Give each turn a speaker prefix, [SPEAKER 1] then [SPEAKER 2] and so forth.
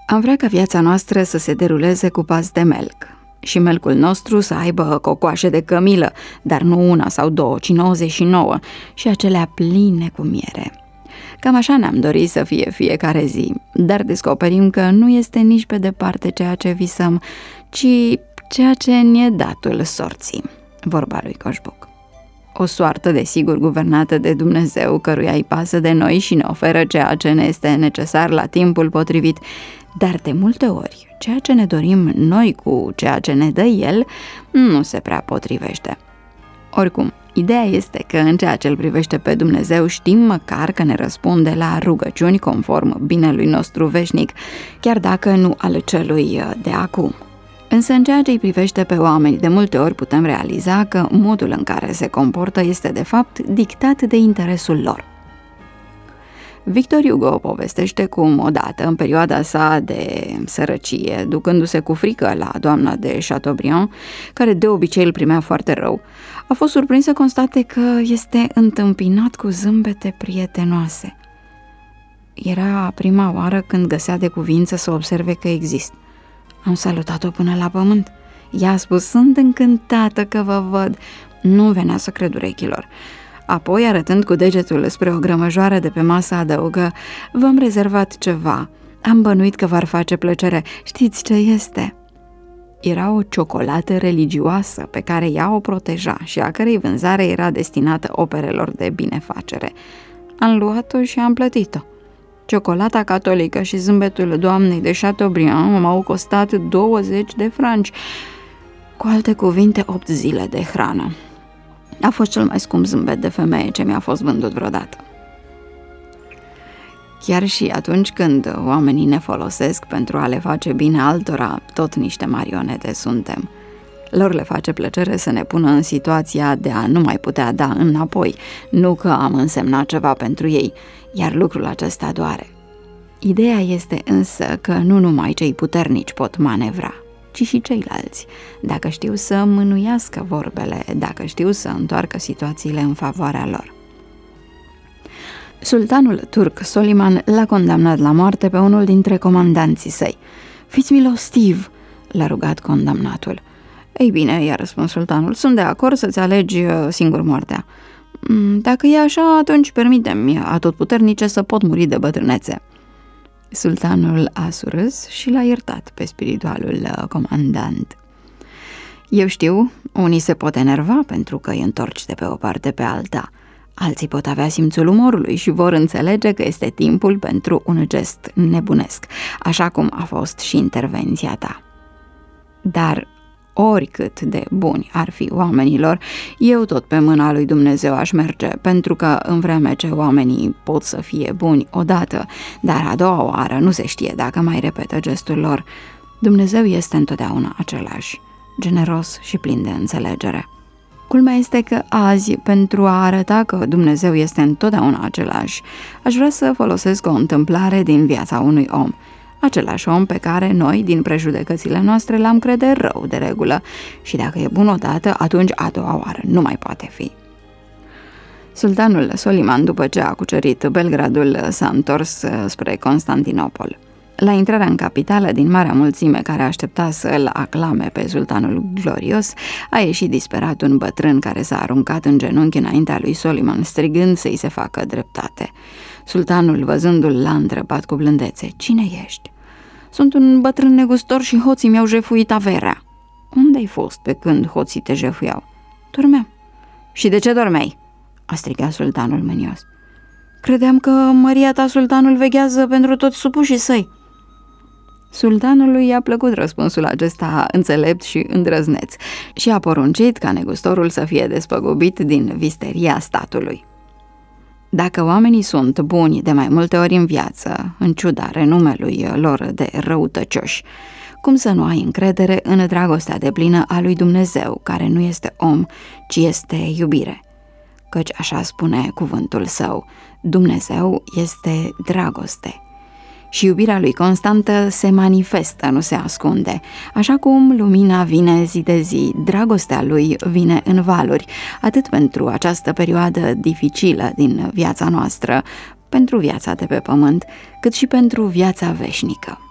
[SPEAKER 1] Am vrea ca viața noastră să se deruleze cu pas de melc și melcul nostru să aibă cocoașe de cămilă, dar nu una sau două, ci 99 și acelea pline cu miere. Cam așa ne-am dorit să fie fiecare zi, dar descoperim că nu este nici pe departe ceea ce visăm, ci ceea ce ne-e datul sorții, vorba lui Coșbuc. O soartă desigur guvernată de Dumnezeu, căruia îi pasă de noi și ne oferă ceea ce ne este necesar la timpul potrivit, dar de multe ori ceea ce ne dorim noi cu ceea ce ne dă El nu se prea potrivește. Oricum, ideea este că în ceea ce îl privește pe Dumnezeu știm măcar că ne răspunde la rugăciuni conform binelui nostru veșnic, chiar dacă nu al celui de acum. Însă în ceea ce îi privește pe oameni, de multe ori putem realiza că modul în care se comportă este de fapt dictat de interesul lor. Victor Hugo povestește cum odată, în perioada sa de sărăcie, ducându-se cu frică la doamna de Chateaubriand, care de obicei îl primea foarte rău, a fost surprins să constate că este întâmpinat cu zâmbete prietenoase. Era prima oară când găsea de cuvință să observe că exist. Am salutat-o până la pământ. Ea a spus, sunt încântată că vă văd. Nu venea să cred urechilor. Apoi, arătând cu degetul spre o grămăjoară de pe masă, adăugă, v-am rezervat ceva. Am bănuit că v-ar face plăcere. Știți ce este? Era o ciocolată religioasă pe care ea o proteja și a cărei vânzare era destinată operelor de binefacere. Am luat-o și am plătit-o. Ciocolata catolică și zâmbetul doamnei de Chateaubriand m-au costat 20 de franci, cu alte cuvinte 8 zile de hrană. A fost cel mai scump zâmbet de femeie ce mi-a fost vândut vreodată. Chiar și atunci când oamenii ne folosesc pentru a le face bine altora, tot niște marionete suntem. Lor le face plăcere să ne pună în situația de a nu mai putea da înapoi, nu că am însemnat ceva pentru ei, iar lucrul acesta doare. Ideea este însă că nu numai cei puternici pot manevra, ci și ceilalți, dacă știu să mânuiască vorbele, dacă știu să întoarcă situațiile în favoarea lor. Sultanul turc Soliman l-a condamnat la moarte pe unul dintre comandanții săi. Fiți milostiv, l-a rugat condamnatul. Ei bine, i-a răspuns sultanul, sunt de acord să-ți alegi singur moartea. Dacă e așa, atunci permite-mi, atotputernice, să pot muri de bătrânețe. Sultanul a surâs și l-a iertat pe spiritualul comandant. Eu știu, unii se pot enerva pentru că îi întorci de pe o parte pe alta. Alții pot avea simțul umorului și vor înțelege că este timpul pentru un gest nebunesc, așa cum a fost și intervenția ta. Dar oricât de buni ar fi oamenilor, eu tot pe mâna lui Dumnezeu aș merge, pentru că în vreme ce oamenii pot să fie buni odată, dar a doua oară nu se știe dacă mai repetă gestul lor, Dumnezeu este întotdeauna același, generos și plin de înțelegere. Culmea este că azi, pentru a arăta că Dumnezeu este întotdeauna același, aș vrea să folosesc o întâmplare din viața unui om, același om pe care noi, din prejudecățile noastre, l-am crede rău de regulă și dacă e bun odată, atunci a doua oară nu mai poate fi. Sultanul Soliman, după ce a cucerit Belgradul, s-a întors spre Constantinopol. La intrarea în capitală, din marea mulțime care aștepta să îl aclame pe sultanul glorios, a ieșit disperat un bătrân care s-a aruncat în genunchi înaintea lui Soliman, strigând să-i se facă dreptate. Sultanul, văzându-l, l-a întrebat cu blândețe, cine ești? Sunt un bătrân negustor și hoții mi-au jefuit averea. Unde-ai fost pe când hoții te jefuiau? Dormeam. Și de ce dormeai? A strigat sultanul mânios. Credeam că măria ta, sultanul, veghează pentru toți supușii săi. Sultanului i-a plăcut răspunsul acesta înțelept și îndrăzneț și a poruncit ca negustorul să fie despăgubit din visteria statului. Dacă oamenii sunt buni de mai multe ori în viață, în ciuda renumelui lor de răutăcioși, cum să nu ai încredere în dragostea deplină a lui Dumnezeu, care nu este om, ci este iubire? Căci așa spune cuvântul său, Dumnezeu este dragoste. Și iubirea lui constantă se manifestă, nu se ascunde. Așa cum lumina vine zi de zi, dragostea lui vine în valuri, atât pentru această perioadă dificilă din viața noastră, pentru viața de pe pământ, cât și pentru viața veșnică.